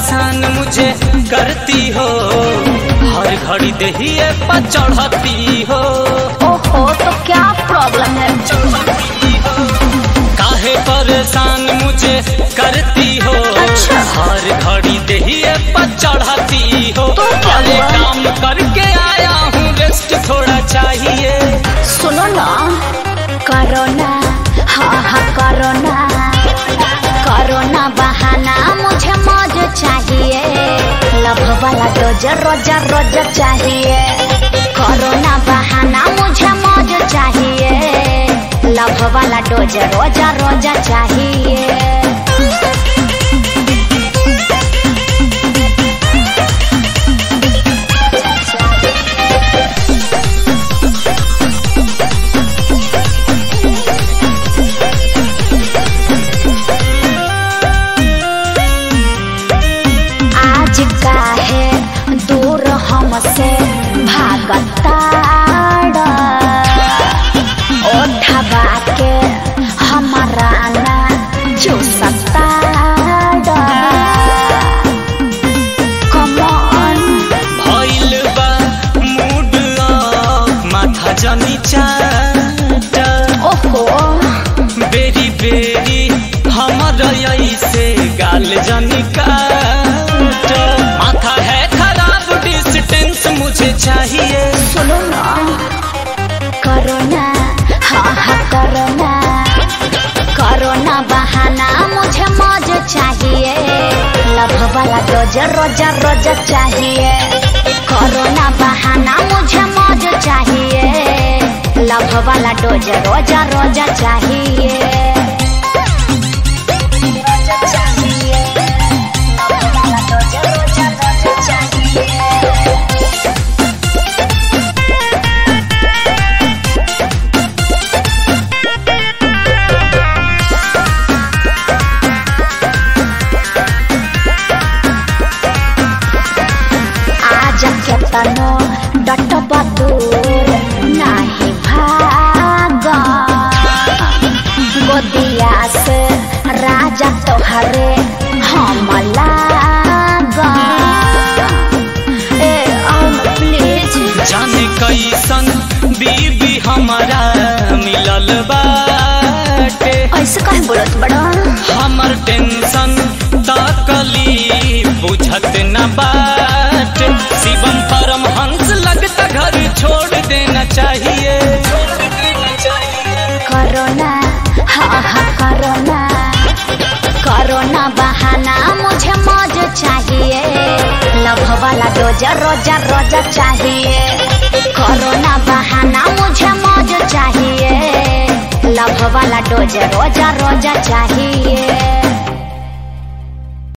परेशान मुझे करती हो, हर घड़ी दहिए पर चढ़ती हो। ओहो, तो क्या प्रॉब्लम है? काहे परेशान मुझे करती हो, अच्छा। हर घड़ी दहिए पर चढ़ती हो। तो क्या अरे हुआ? काम करके आया हूँ, रेस्ट थोड़ा चाहिए। सुनो ना, करो ना, हाँ हाँ करो ना, करो ना बहाना, मुझे मौज चाहिए। लव वाला डोज रोजा रोजा चाहिए। करो ना बहाना, मुझे मौज चाहिए। लव वाला डोज रोजा रोजा चाहिए। काहे दूर हमसे भागता ओढ़वा के हमारा ना जो सकता। कमॉन भइल बा मूड ऑफ, माथा जनी चाटा। ओहो, बेरी बेरी हमर ऐसे गाल जनी काटा। माथा है खराब, डिस्टेंस मुझे चाहिए। सुनो ना, करो ना, हाँ हाँ करो ना, करो ना बहाना, मुझे मौज चाहिए। लव वाला डोज रोजा रोजा चाहिए। करो ना बहाना, मुझे मौज चाहिए। लव वाला डोज रोजा रोजा चाहिए। केतनो डटबा दूर नाही भाग, गोदिया से राजा तोहरे हम लाग। ए प्लीज। जाने कैसन बीबी हमारा मिलल बाटे। ऐसे काहे बोलत बड़ा? हमर टेंशन तकलीफ बुझत न बाटे। शिवम परमहंस लगता घर छोड़ देना चाहिए। करो ना, हाँ हाँ करो ना, करो ना बहाना, मुझे मौज चाहिए। लव वाला डोज रोजा रोजा चाहिए। करो ना बहाना, मुझे मौज चाहिए। लव वाला डोज रोजा रोजा चाहिए।